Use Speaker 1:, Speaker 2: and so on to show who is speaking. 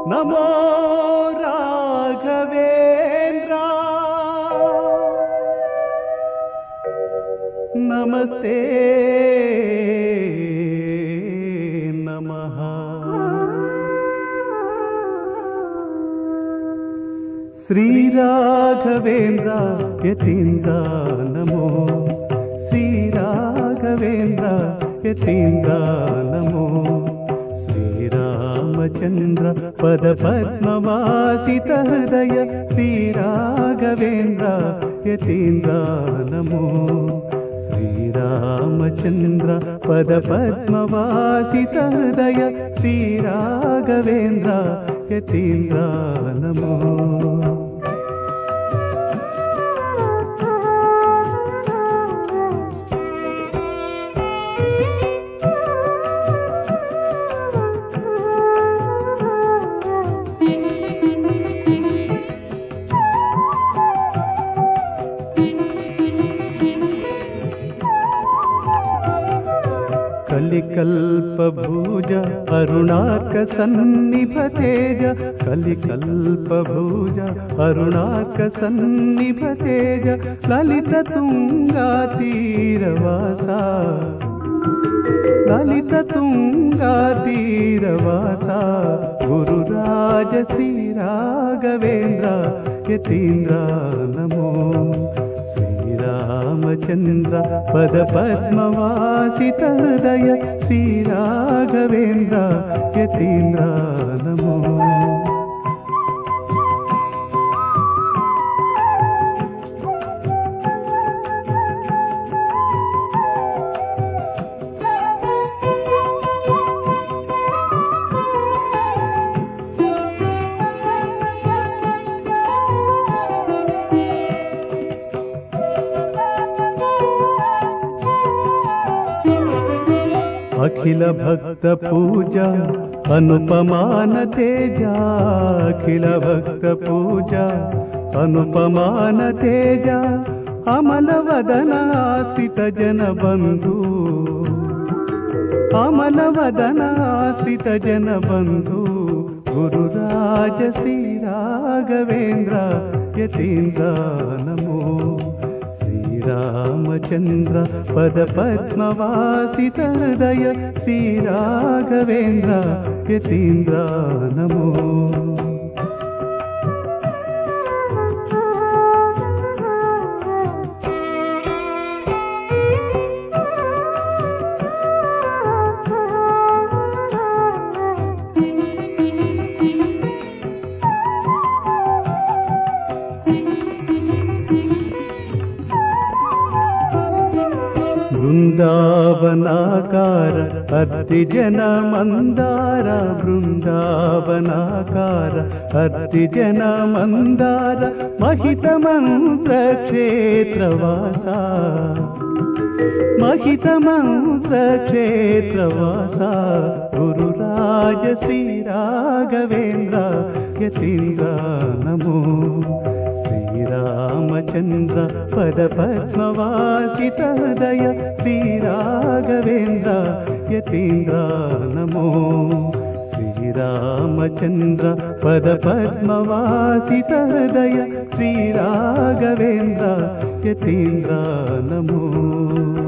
Speaker 1: నమో రాఘవేంద్ర నమస్తే నమః. శ్రీ రాఘవేంద్ర యతీంద్ర నమో, శ్రీ రాఘవేంద్ర యతీంద్ర నమో, శ్రీరామచంద్ర పద పద్మవాసిత హృదయ శ్రీ రాఘవేంద్ర యతీంద్ర నమో, శ్రీరామచంద్ర పద పద్మవాసిత హృదయ శ్రీ రాఘవేంద్ర యతీంద్ర నమో. కలికల్పభూజ అరుణాక సన్నిభ తేజ, కలికల్పభూజ అరుణాక సన్నిభ తేజ, లలిత తుంగా తీరవాస, లలిత తుంగా తీరవాస, గురురాజ శ్రీ రాఘవేంద్ర యతీంద్ర నమో, శ్రీరామచంద్ర పద పద్మవాసిత హృదయ శ్రీ రాఘవేంద్ర యతీంద్ర నమో. అఖిల భక్త పూజ అనుపమాన తేజ, అఖిల భక్త పూజ అనుపమాన తేజ, అమల వదన ఆశ్రిత జన బంధు, అమల వదన ఆశ్రిత జన బంధు, గురురాజ శ్రీ రాఘవేంద్ర యతీంద్ర నమో, శ్రీరామచంద్ర పద పద్మవాసిత హృదయ శ్రీ రాఘవేంద్ర యతీంద్ర నమో. బృందావనాకార అర్తి జన మందార, బృందావనాకార అర్తి జన మందార, మహిత మంత్ర క్షేత్రవాస, మహిత మంత్ర క్షేత్రవాస, గురురాజ శ్రీ రాఘవేంద్ర యతీంద్ర నమో, శ్రీరామచంద్ర పద పద్మవాసిత హృదయ శ్రీ రాఘవేంద్ర యతీంద్ర నమో, శ్రీరామచంద్ర పద పద్మవాసిత హృదయ శ్రీ రాఘవేంద్ర యతీంద్ర నమో.